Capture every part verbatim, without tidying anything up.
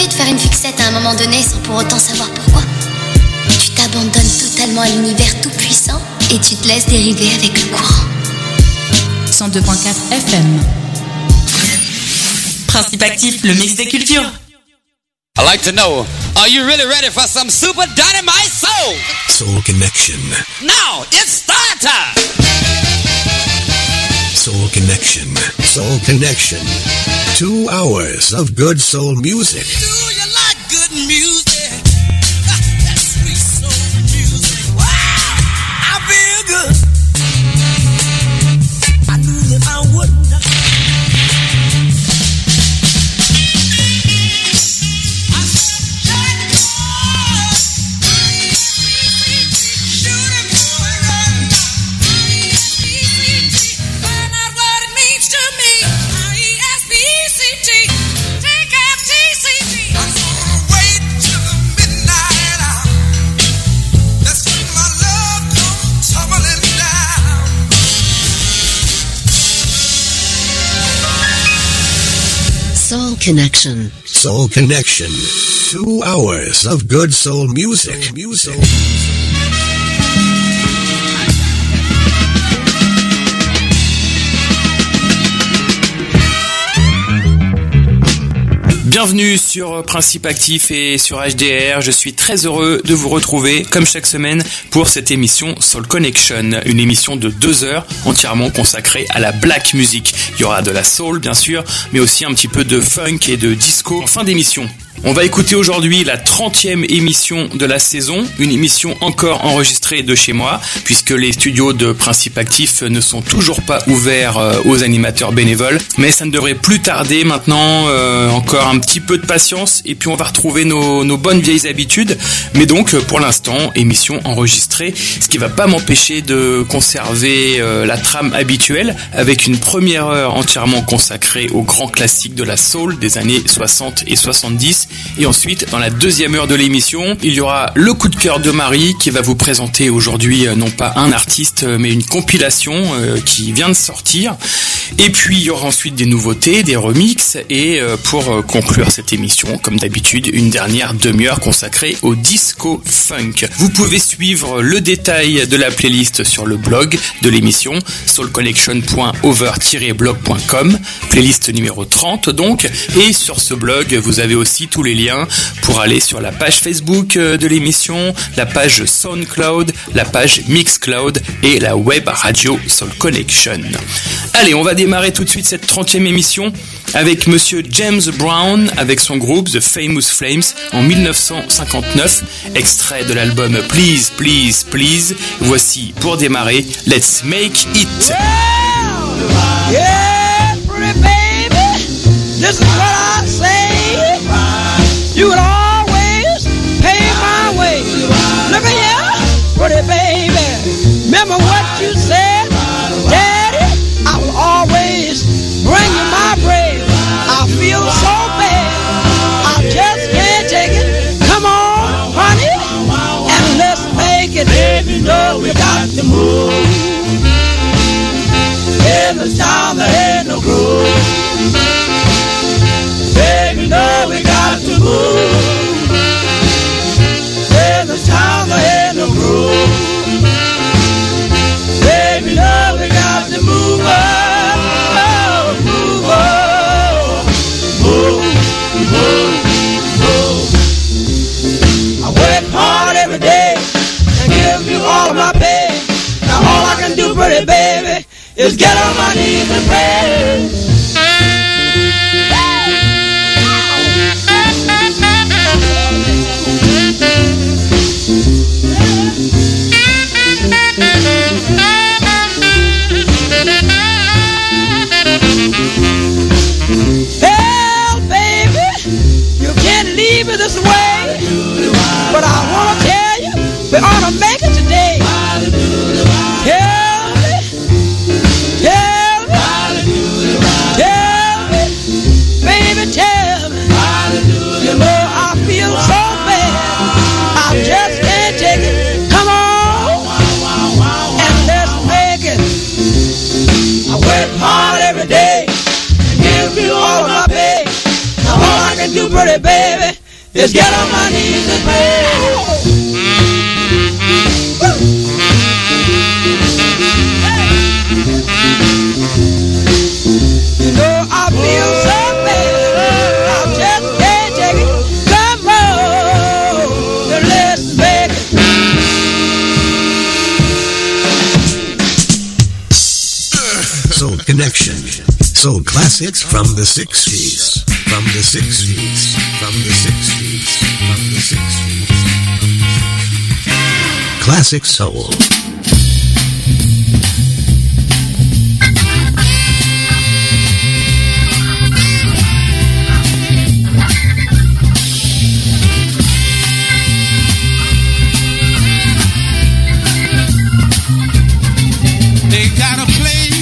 arrivé de faire une fixette à un moment donné sans pour autant savoir pourquoi? Tu t'abandonnes totalement à l'univers tout-puissant et tu te laisses dériver avec le courant. cent deux virgule quatre F M. Principe actif, le mix des cultures. I'd like to know, are you really ready for some super dynamite soul? Soul Connection. Now, it's start time! Soul Connection. Soul Connection. Two hours of good soul music. Do you like good music? That sweet soul music. Wow! I feel good. I knew that I wouldn't. Soul Connection. Soul Connection. Two hours of good soul music. Soul music. Bienvenue sur Principe Actif et sur H D R. Je suis très heureux de vous retrouver, comme chaque semaine, pour cette émission Soul Connection. Une émission de deux heures entièrement consacrée à la black music. Il y aura de la soul, bien sûr, mais aussi un petit peu de funk et de disco en fin d'émission. On va écouter aujourd'hui la trentième émission de la saison, une émission encore enregistrée de chez moi, puisque les studios de Principe Actif ne sont toujours pas ouverts aux animateurs bénévoles, mais ça ne devrait plus tarder maintenant, euh, encore un petit peu de patience, et puis on va retrouver nos, nos bonnes vieilles habitudes, mais donc pour l'instant, émission enregistrée, ce qui va pas m'empêcher de conserver euh, la trame habituelle, avec une première heure entièrement consacrée aux grands classiques de la soul des années soixante et soixante-dix. Et ensuite, dans la deuxième heure de l'émission, il y aura le coup de cœur de Marie qui va vous présenter aujourd'hui non pas un artiste mais une compilation euh, qui vient de sortir. Et puis il y aura ensuite des nouveautés, des remixes et euh, pour euh, conclure cette émission, comme d'habitude, une dernière demi-heure consacrée au disco funk. Vous pouvez suivre le détail de la playlist sur le blog de l'émission soul connection point over tiret blog point com, playlist numéro trente donc, et sur ce blog vous avez aussi tous les liens pour aller sur la page Facebook de l'émission, la page SoundCloud, la page Mixcloud et la web radio Soul Connection. Allez, on va démarrer tout de suite cette trentième émission avec monsieur James Brown avec son groupe The Famous Flames en dix-neuf cent cinquante-neuf, extrait de l'album Please, Please, Please. Voici pour démarrer Let's Make It. Well, yeah, pretty baby, this is what I say. You would always pay my way. Look at you, pretty baby. Remember what you said, Daddy? I will always bring you my bread. I feel so bad, I just can't take it. Come on, honey, and let's make it. Baby, know we got to move. In the town there ain't no groove. Baby, know we got to move. In the town there ain't no groove. Baby, know we got to move on, oh, move on, move, move, move. I work hard every day and give you all of my pay. Now all I can do, pretty baby, is get on my knees and pray. Hell, baby, you can't leave it this way. But I wanna tell you, we ought to make it today. Tell me, tell me, tell me, baby, tell me. You know I feel so bad, I just can't take it. Come on, and let's make it. I work hard every day, give you all of my pay. Now all I can do, pretty pretty baby, just get on my knees and pray. You know I feel so bad, I just can't take it. Come on, then let's make it. Soul Connection. Soul classics from the sixties. From the sixties. From the sixties. From the sixties. Classic soul. They got a place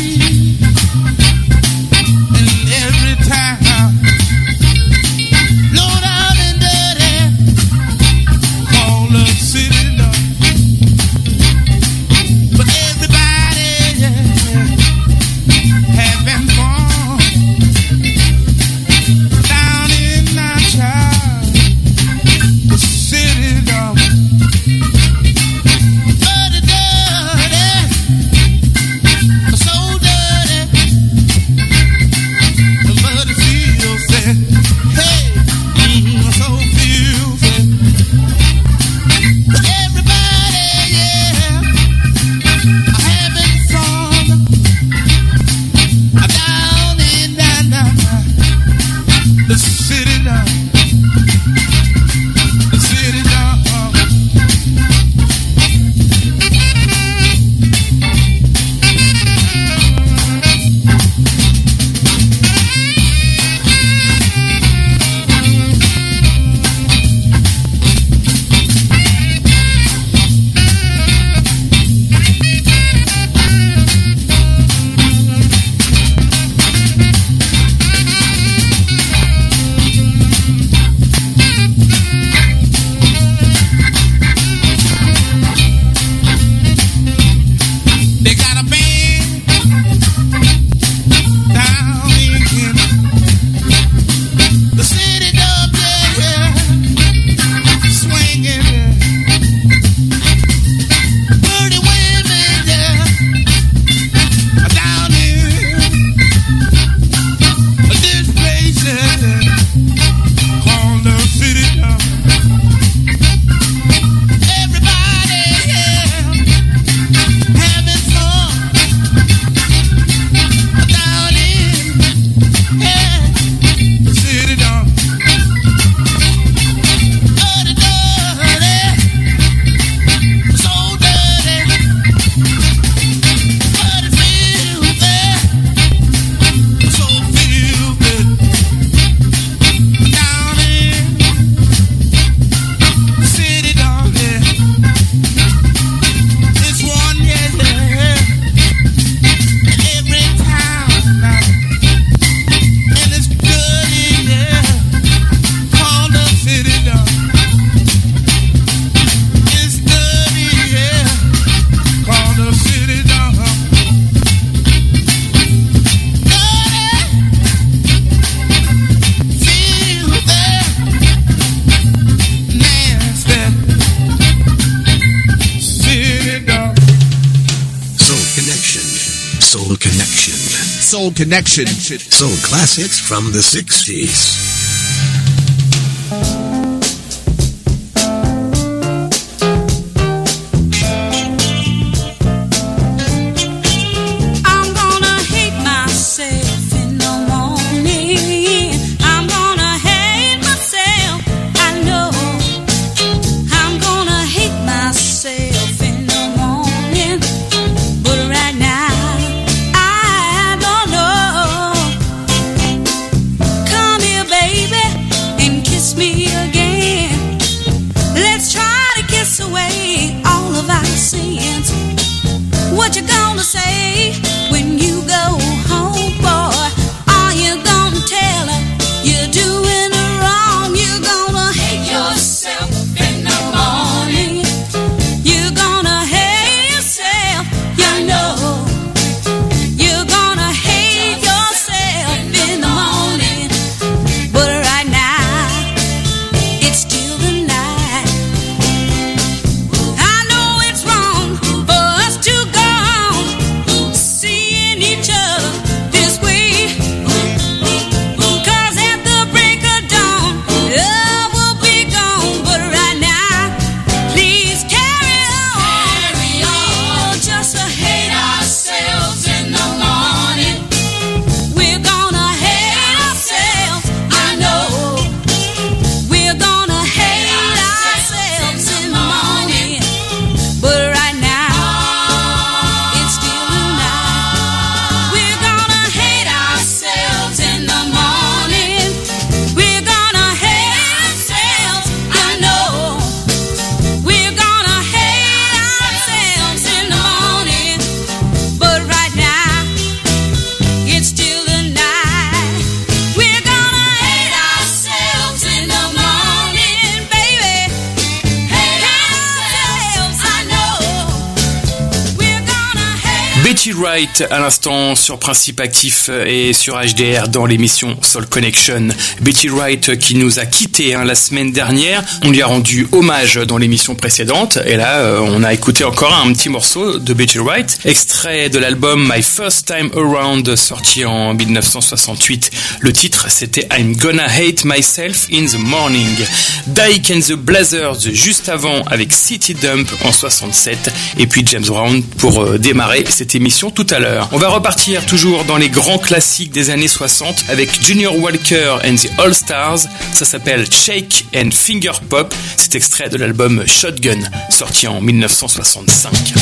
in every town, low down and dirty, call the city love. But everybody, yeah, having fun down in my child, the city love. Soul Connection. Soul classics from the sixties. Betty Wright à l'instant sur Principe Actif et sur H D R dans l'émission Soul Connection. Betty Wright qui nous a quittés hein, la semaine dernière. On lui a rendu hommage dans l'émission précédente et là euh, on a écouté encore un petit morceau de Betty Wright, extrait de l'album My First Time Around sorti en dix-neuf cent soixante-huit. Le titre c'était I'm Gonna Hate Myself in the Morning. Dyke and the Blazers juste avant avec City Dump en soixante-sept et puis James Brown pour euh, démarrer cette émission tout à l'heure. On va repartir toujours dans les grands classiques des années soixante avec Junior Walker and the All Stars. Ça s'appelle Shake and Finger Pop. C'est extrait de l'album Shotgun sorti en dix-neuf cent soixante-cinq.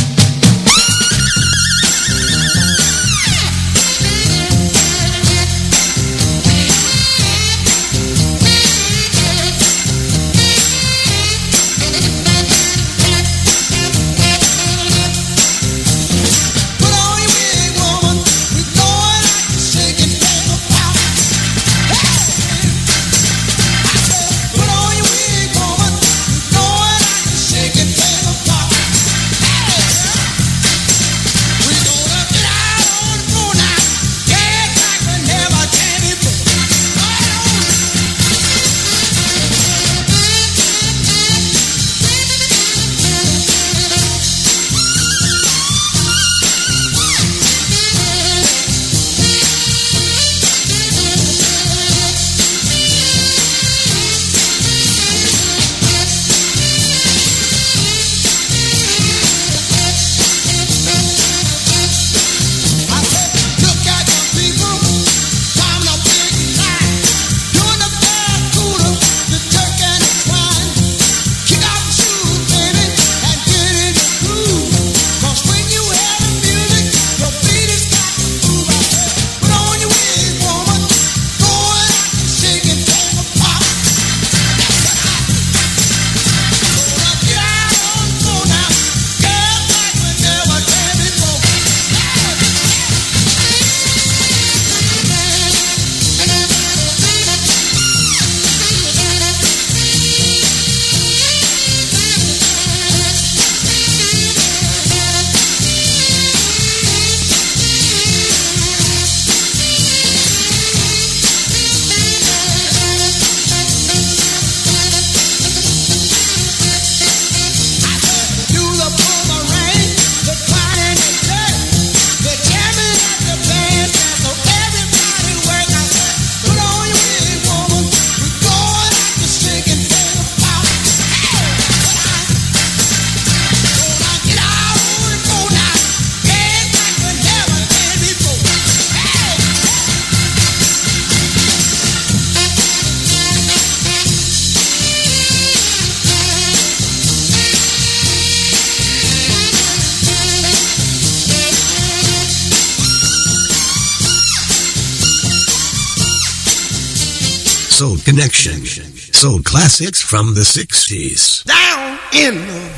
Soul Connection. Soul classics from the sixties. Down in the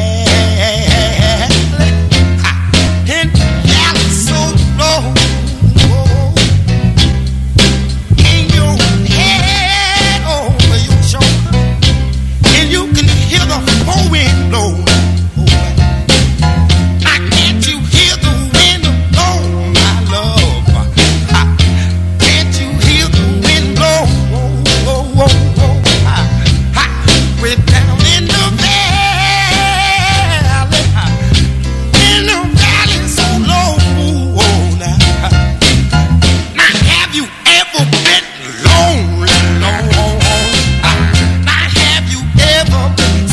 valley, in the valley so low, in your head over your shoulder, and you can hear the four wind blow. Now can't you hear the wind blow, my love? Can't you hear the wind blow? We're down in the valley, in the valley so low. Now, now have you ever been lonely, lonely? Now have you ever been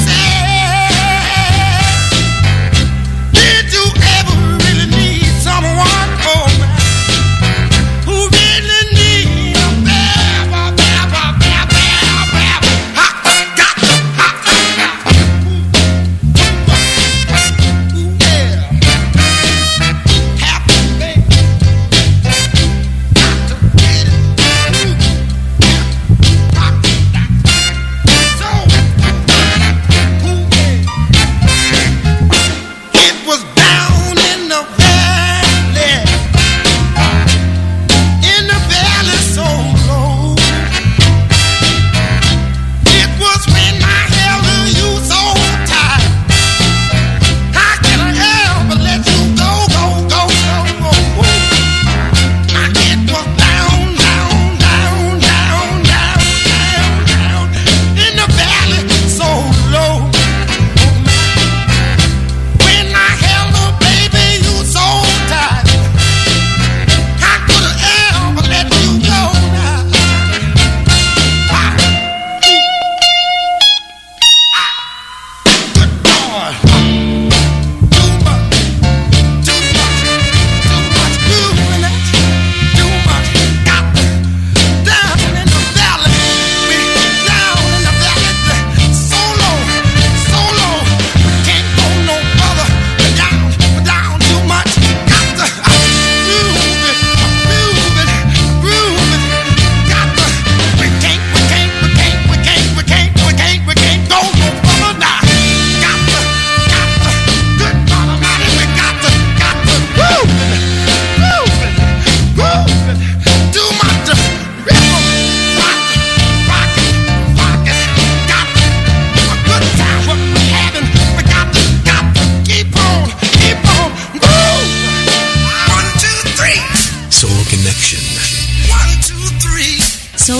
sad? Did you ever really need someone, oh man, who really need a bear, bear, bear, bear, bear, bear? Ha, got, ha,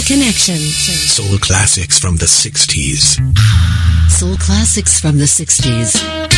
Connection. Soul classics from the sixties. Soul classics from the sixties.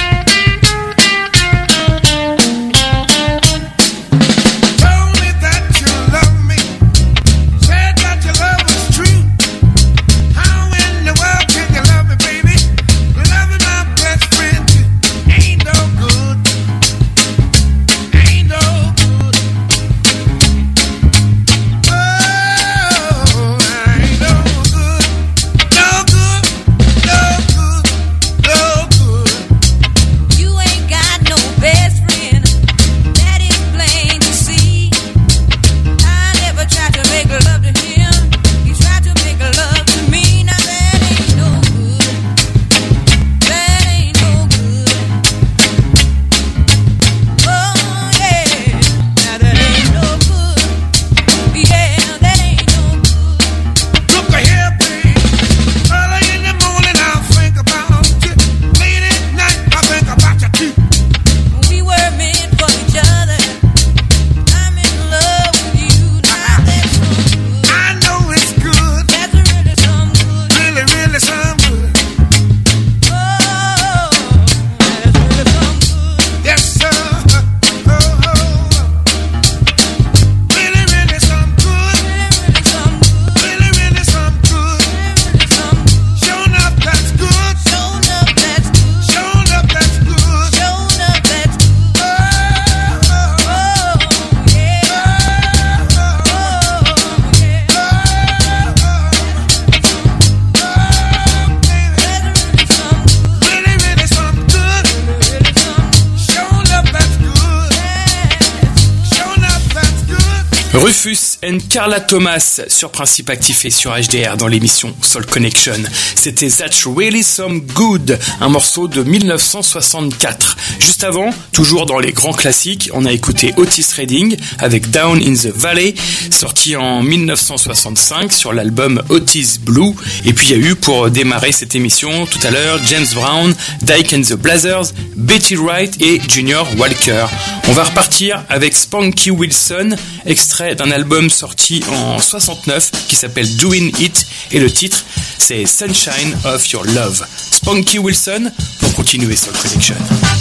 Rufus and Carla Thomas sur Principe Actif et sur H D R dans l'émission Soul Connection. C'était That's Really Some Good, un morceau de dix-neuf cent soixante-quatre. Juste avant, toujours dans les grands classiques, on a écouté Otis Redding avec Down in the Valley, sorti en dix-neuf cent soixante-cinq sur l'album Otis Blue. Et puis il y a eu, pour démarrer cette émission tout à l'heure, James Brown, Dyke and the Blazers, Betty Wright et Junior Walker. On va repartir avec Spanky Wilson, extrait d'un album sorti en soixante-neuf qui s'appelle Doing It, et le titre c'est Sunshine of Your Love. Spanky Wilson pour continuer Soul Connection.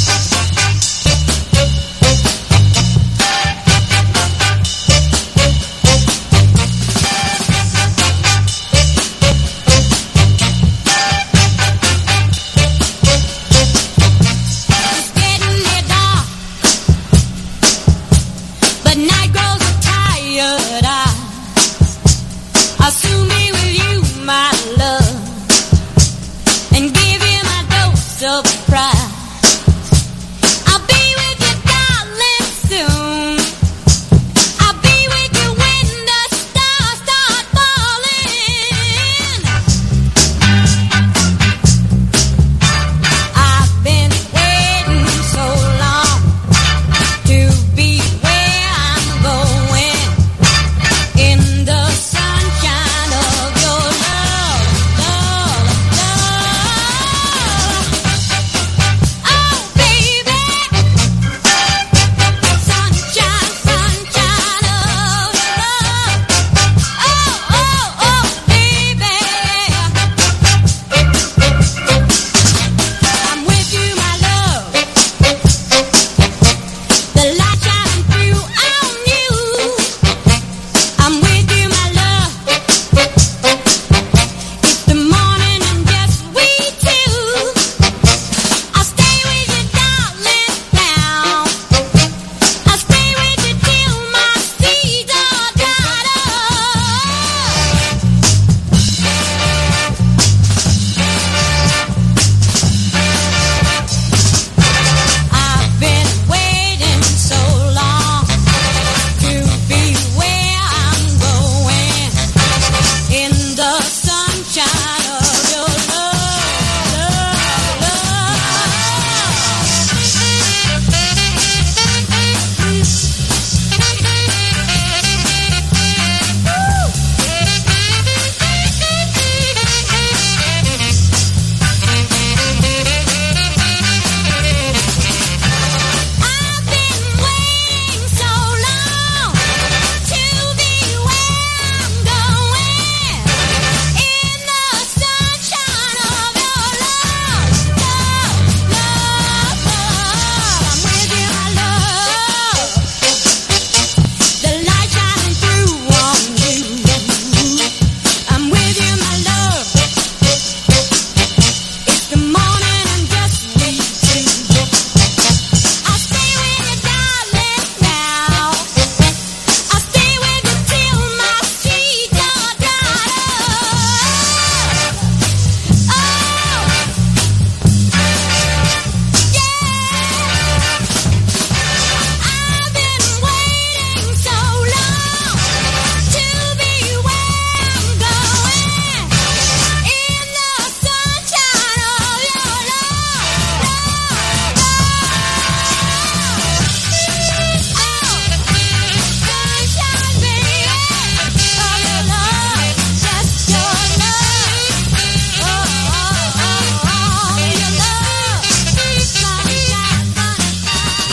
Of pride.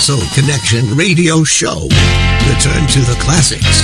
Soul Connection radio show. Return to the classics.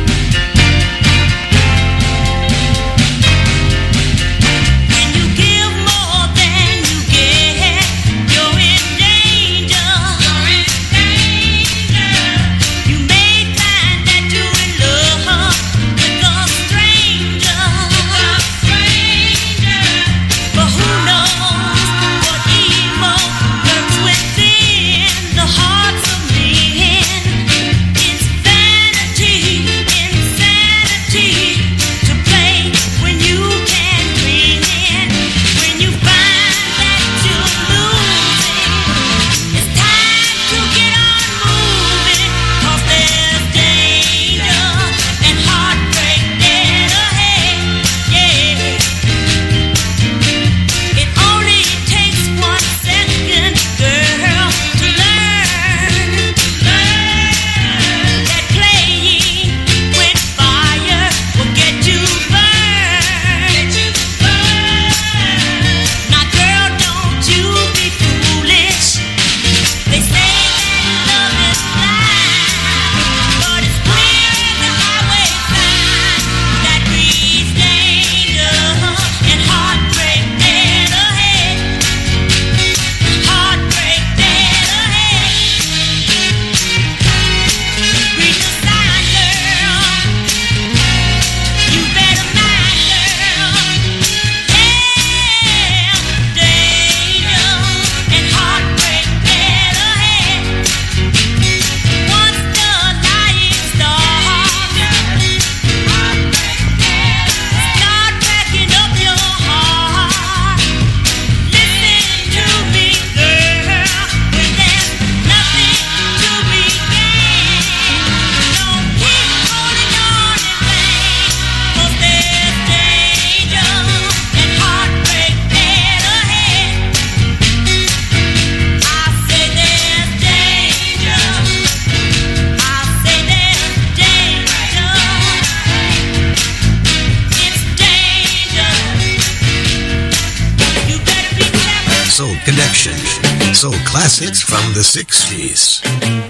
Soul Connection. Soul classics from the sixties.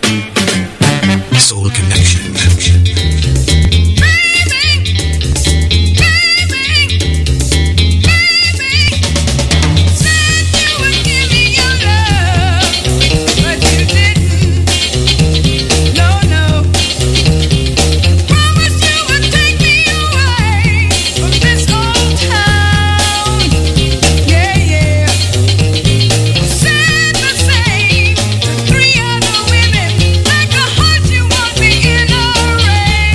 Soul Connection. Three other women like a heart you want me in a rain.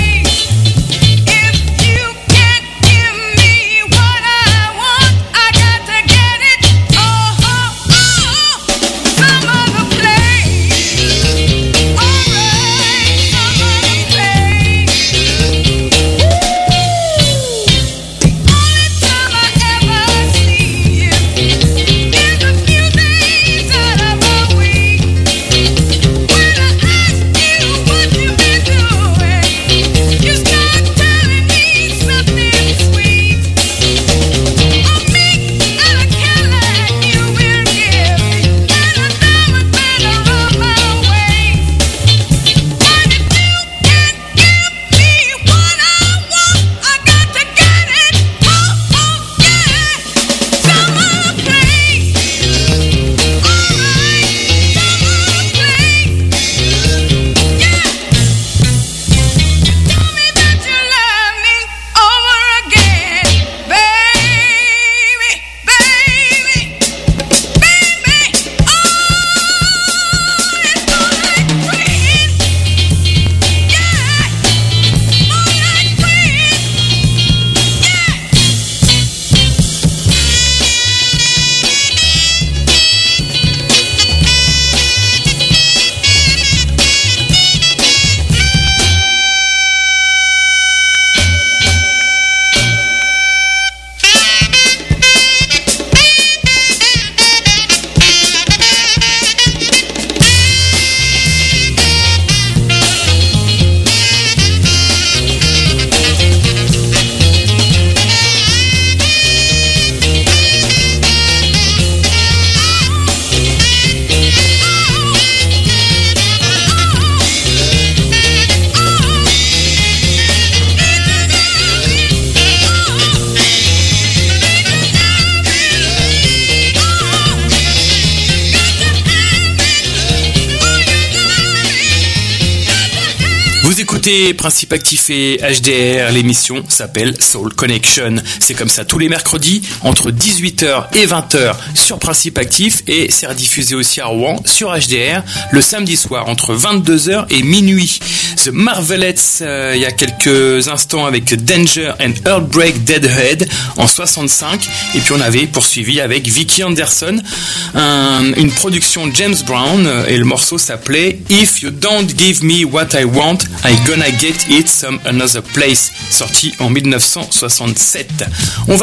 écoutez Principe Actif et H D R, l'émission s'appelle Soul Connection. C'est comme ça tous les mercredis entre dix-huit heures et vingt heures sur Principe Actif et c'est rediffusé aussi à Rouen sur H D R le samedi soir entre vingt-deux heures et minuit. The Marvelettes euh, il y a quelques instants avec Danger and Heartbreak Deadhead en soixante-cinq et puis on avait poursuivi avec Vicky Anderson, un, une production James Brown et le morceau s'appelait If You Don't Give Me What I Want, I Gonna Get It Some Another Place, sorti en mille neuf cent soixante-sept. On va